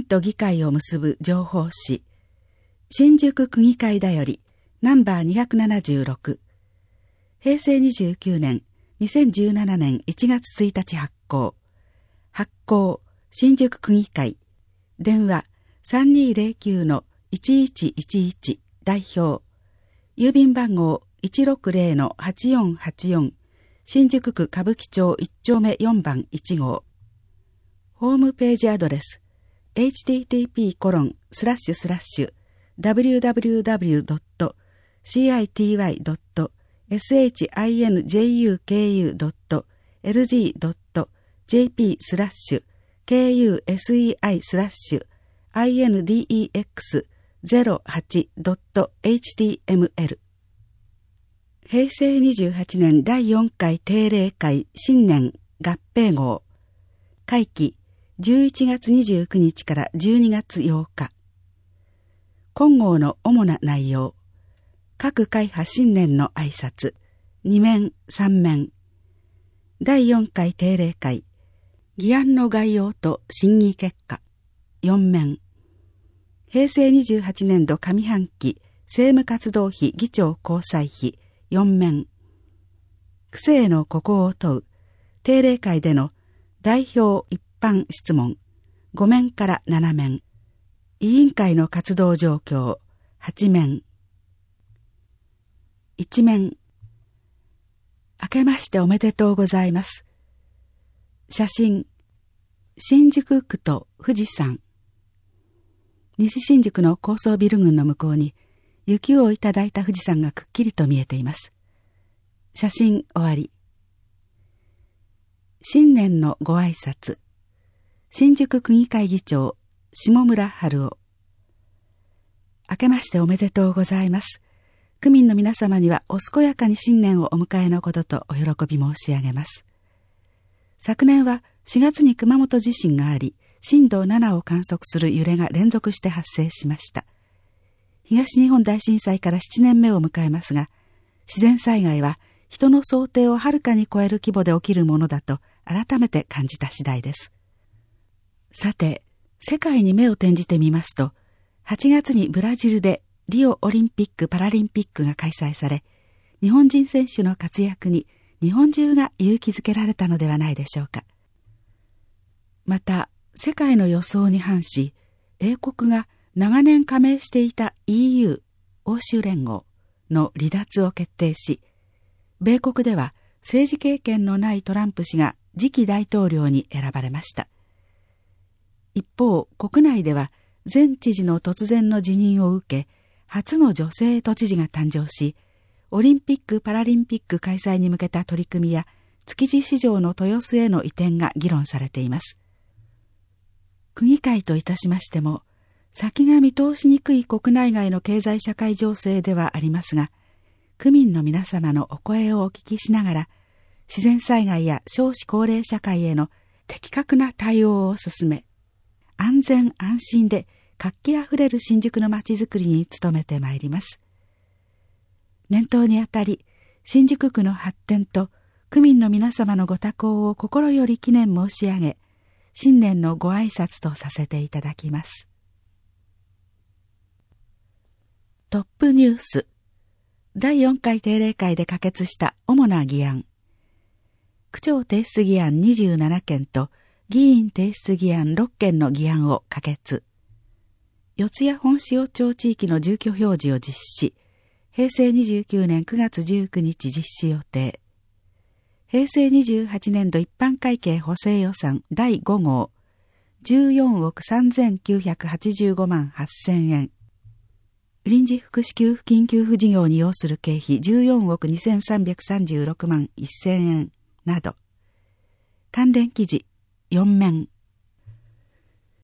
と議会を結ぶ情報誌、新宿区議会だよりナンバー276、平成29年2017年1月1日発行、新宿区議会、電話 3209-1111 代表、郵便番号 160-8484、新宿区歌舞伎町1丁目4番1号。ホームページアドレス http://www.city.jp/KUSEI-KU.lg.jp/index08.html 平成28年第4回定例会新年合併号会期11月29日から12月8日。今号の主な内容。各会派新年の挨拶。2面、3面。第4回定例会。議案の概要と審議結果。4面。平成28年度上半期政務活動費議長交際費。4面。区政のここを問う。定例会での代表一般質問。5面から7面。委員会の活動状況。8面。1面。明けましておめでとうございます。写真。新宿区と富士山。西新宿の高層ビル群の向こうに雪をいただいた富士山がくっきりと見えています。写真終わり。新年のご挨拶。新宿区議会議長、下村春夫。明けましておめでとうございます。区民の皆様にはお健やかに新年をお迎えのこととお喜び申し上げます。昨年は4月に熊本地震があり、震度7を観測する揺れが連続して発生しました。東日本大震災から7年目を迎えますが、自然災害は人の想定をはるかに超える規模で起きるものだと改めて感じた次第です。さて、世界に目を転じてみますと、8月にブラジルでリオオリンピック・パラリンピックが開催され、日本人選手の活躍に日本中が勇気づけられたのではないでしょうか。また、世界の予想に反し、英国が長年加盟していた EU、欧州連合の離脱を決定し、米国では政治経験のないトランプ氏が次期大統領に選ばれました。一方、国内では前知事の突然の辞任を受け、初の女性都知事が誕生し、オリンピック・パラリンピック開催に向けた取り組みや、築地市場の豊洲への移転が議論されています。区議会といたしましても、先が見通しにくい国内外の経済社会情勢ではありますが、区民の皆様のお声をお聞きしながら、自然災害や少子高齢社会への的確な対応を進め、安全安心で活気あふれる新宿の街づくりに努めてまいります。念頭にあたり、新宿区の発展と区民の皆様のご多幸を心より記念申し上げ、新年のご挨拶とさせていただきます。トップニュース。第4回定例会で可決した主な議案。区長提出議案27件と議員提出議案6件の議案を可決。四谷本塩町地域の住居表示を実施。平成29年9月19日実施予定。平成28年度一般会計補正予算第5号。14億3985万8000円。臨時福祉給付金給付事業に要する経費14億2336万1000円など。関連記事4面。